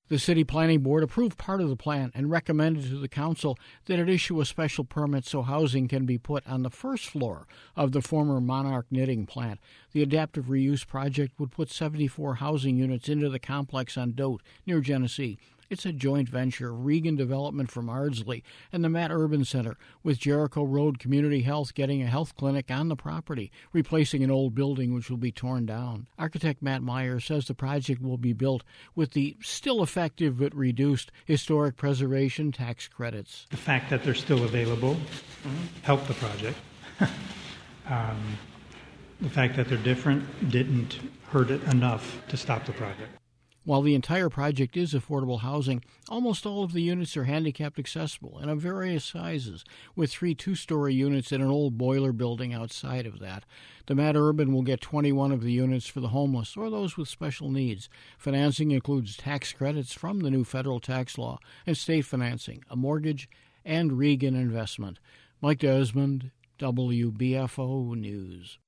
The City Planning Board approved part of the plan and recommended to the council that it issue a special permit so housing can be put on the first floor of the former Monarch Knitting plant. The adaptive reuse project would put 74 housing units into the complex on Dote, near Genesee. It's a joint venture, Regan Development from Ardsley and the Matt Urban Center, with Jericho Road Community Health getting a health clinic on the property, replacing an old building which will be torn down. Architect Matt Meyer says the project will be built with the still effective but reduced historic preservation tax credits. The fact that they're still available helped the project. The fact that they're different didn't hurt it enough to stop the project. While the entire project is affordable housing, almost all of the units are handicapped accessible and of various sizes, with 3 two-story units and an old boiler building outside of that. The Matt Urban will get 21 of the units for the homeless or those with special needs. Financing includes tax credits from the new federal tax law and state financing, a mortgage, and Regan investment. Mike Desmond, WBFO News.